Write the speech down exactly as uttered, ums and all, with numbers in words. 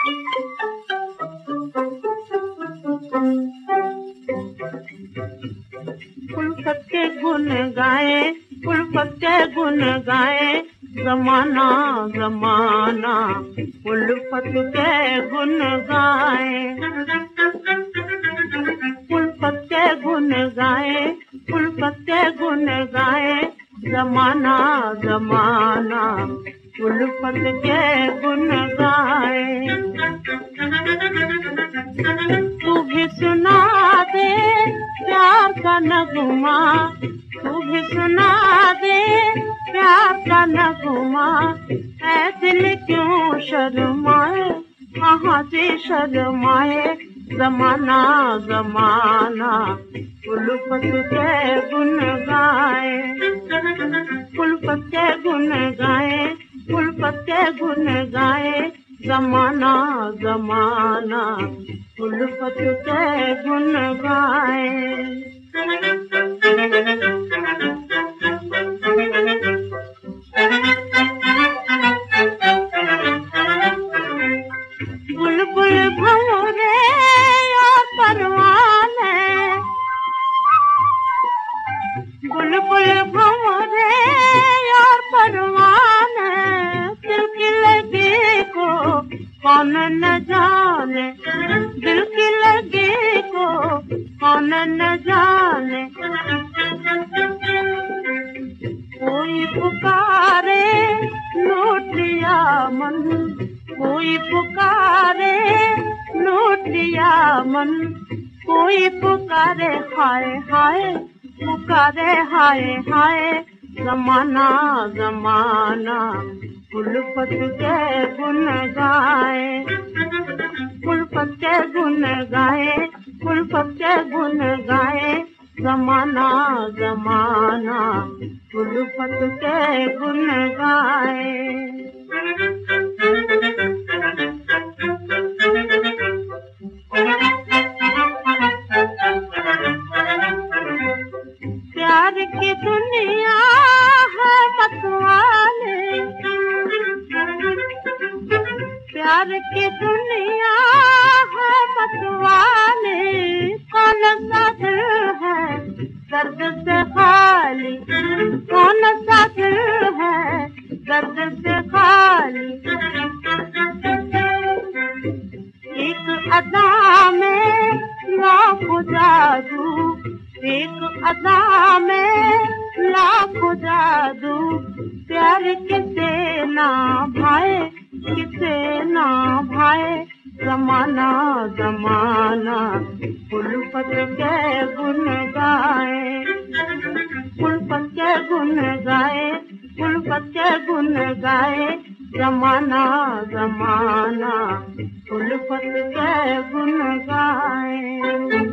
उल्फत के गुन गाए, उल्फत के गुन गाए, ज़माना ज़माना उल्फत के गुन गाए। उल्फत के गुन गाए, उल्फत के गुन गाए, ज़माना ज़माना उल्फत के गुन गाए। तू भी सुना दे प्यार का नगमा, तू भी सुना दे प्यार का नगमा। ऐ दिल क्यों शर्माए, कहाँ से शर्माए, ज़माना ज़माना उल्फत के गुन गाए। उल्फत के गुन गाए, उल्फत के गुन गाए, ज़माना ज़माना उल्फत के गुन गाए। बुलबुल भंवरे और परवाने, बुलबुल भंवरे और परवाने, दिल की लगी को कौन न जाने, दिल की लगी को कौन न जाने। कोई पुकारे लूट लिया मन, कोई पुकारे लूट लिया मन, कोई पुकारे हाय हाय, पुकारे हाय हाय, ज़माना ज़माना उल्फत के गुन गाए। उल्फत के गुन गाए, उल्फत के गुन गाए, ज़माना ज़माना उल्फत के गुन गाए। प्यार की दुनिया है मतवाले, प्यार की दुनिया है मतवाले, कौन सा दिल है दर्द से खाली, कौन सा दिल है दर्द से खाली। एक अदा में लाखों जादू, एक अदा में लाखों जादू, प्यार किसे ना भाए, किसे ना भाए, ज़माना ज़माना उल्फत के गुन गाए। उल्फत के गुन गाए, उल्फत के गुन गाए, ज़माना ज़माना उल्फत के गुन गाए।